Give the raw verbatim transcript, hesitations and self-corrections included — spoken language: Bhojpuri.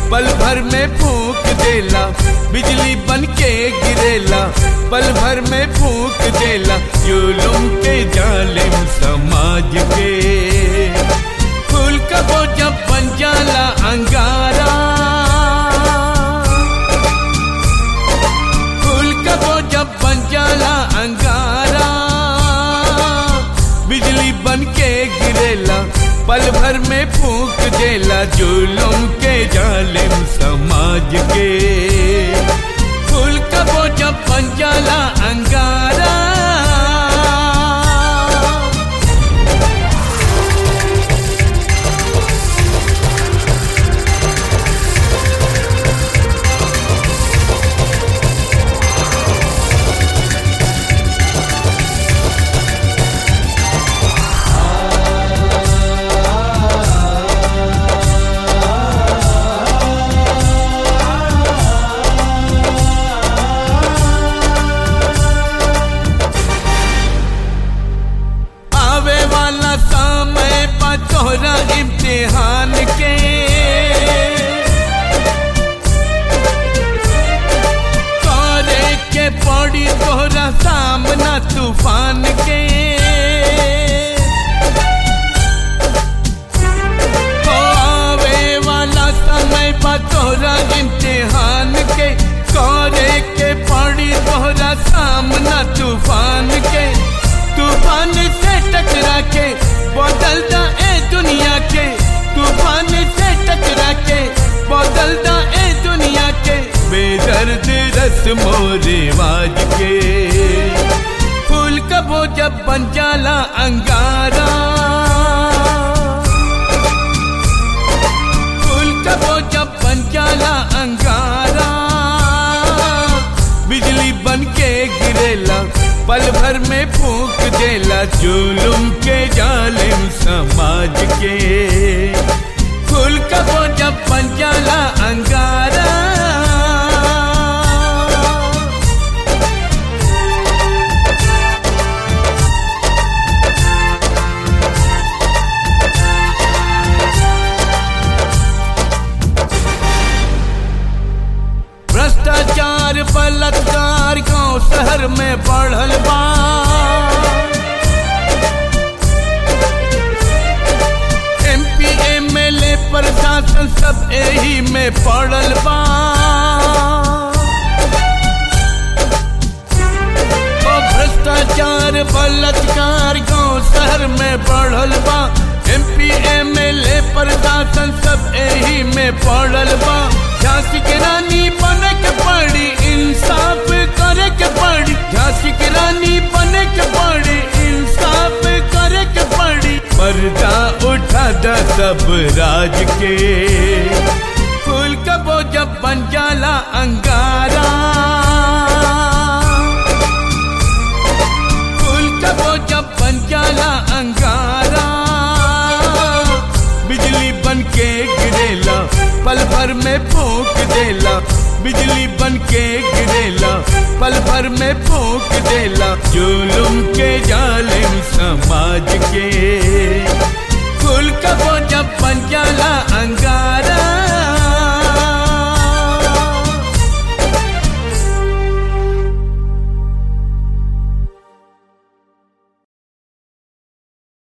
पल भर में फूंक देला, बिजली बन के गिरेला, पल भर में फूंक देला, जुल्म के जालिम समाज के। फूल का वो जब बन जाला अंगारा, फूल का वो जब बन जाला अंगारा, बिजली बन के गिरेला, पल भर में फूंक देला, जुल्म के जालिम समाज के। फूल का वो जब बन जाला अंगारा, तोहरा इम्तिहान के, करे के पड़ी तोहरा सामना तूफान के। हो आवे वाला समय बा तोहरा इम्तिहान के, करे के पड़ी तोहरा सामना तूफान के। तूफान से टकरा के बदलता ए दुनिया के, तूफान से टकरा के बदलता ए दुनिया के, बेदर्द रस्मो रिवाज के। फूल का वो जब बन जाला अंगारा, फूल का वो जब बन जाला अंगारा, बिजली बन के गिरेला, पल भर में फूंक देला, जुल्म के जालिम समाज के। फूल का वो जब बन जाला अंगारा, भ्रष्टाचार बलात्कार गांव शहर में बढ़ल बा, एमपी एमएलए प्रशासन सब यही में पड़ल बा। ओ भ्रष्टाचार बलात्कार गांव शहर में बढ़ल बा, एमपी एमएलए प्रशासन सब यही में पड़ल बा। झांसी की रानी बने के पड़ी, इंसाफ करे के पड़ी, झांसी की रानी बने के पड़ी, इंसाफ करे के पड़ी। पर्दा उठा दा सब राज के, फूल का वो जब बन जाला अंगारा, फूल का वो जब बन जाला अंगारा, बिजली बन के गिरेला, पल भर में फूंक देला, बिजली बन के गिरेला, पल भर में फूंक देला, जुल्म के जालिम समाज के। फूल का वो जब बन जाला अंगारा,